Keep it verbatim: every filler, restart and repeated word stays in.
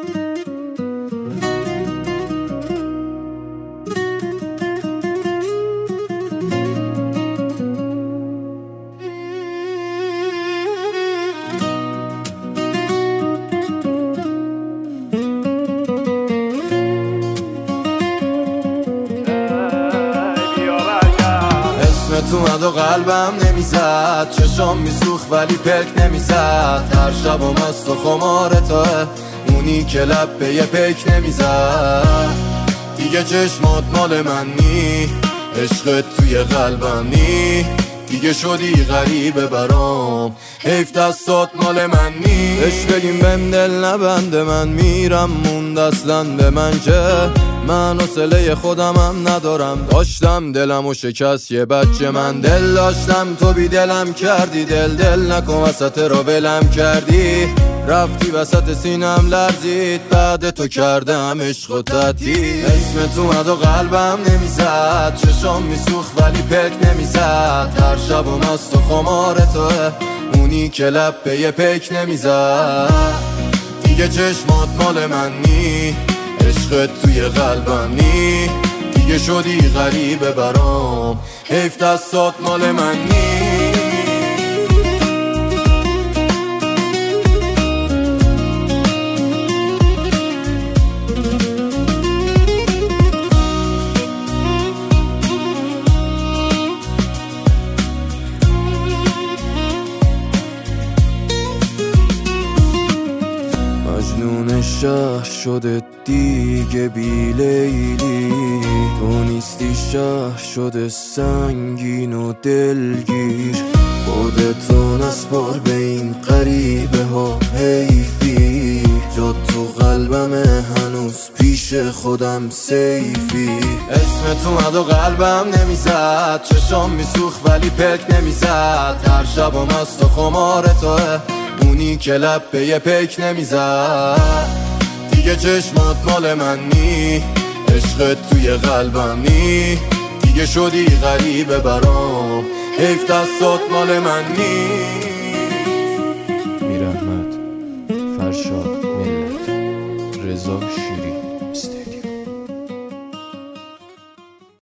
تو اومد و قلبم نمیزد، چشام میسوخت ولی پک نمیزد. هر شبم از تو خمار توه، اونی که لب به یه پک نمیزد. دیگه چشمات مال من نی، عشقت توی قلبم نی. دیگه شدی غریبه برام، حیف دستات مال من نی. بهش بگیم بهم دل نبنده، من میرم موند اصلا به من که من حوصله خودمم ندارم. داشتم دلمو شکست یه بچه، من دل داشتم تو بی دلم کردی. دل دل نکن وسط را ولم کردی، رفتی وسط سینم لرزید. بعد تو کردم عشق و تدید. اسم تو اومد و قلبم نمیزد، چشام میسوخت ولی پک نمیزد. هر شبم از تو خمار توه، اونی که لب به یه پک نمیزد. دیگه چشمات مال من نی، عشقت توی قلبم نی. دیگه شدی غریبه برام، حیف دستات مال من نی. مجنون شهر شده دیگه بی لیلی، تو نیستی شهر شده سنگین و دلگیر. خودتو نسپار به این غریبه ها حیفی، جا تو قلبمه هنوز پیش خودم سیفی. اسم تو اومد و قلبم نمیزد، چشام میسوخت ولی پک نمیزد. هر شبم از تو خمار توه، اونی که لب به یه پک نمیزد. دیگه چشمات مال من نی، عشقت توی قلبم نی. دیگه شدی غریبه برام، حیف دستات مال من نی.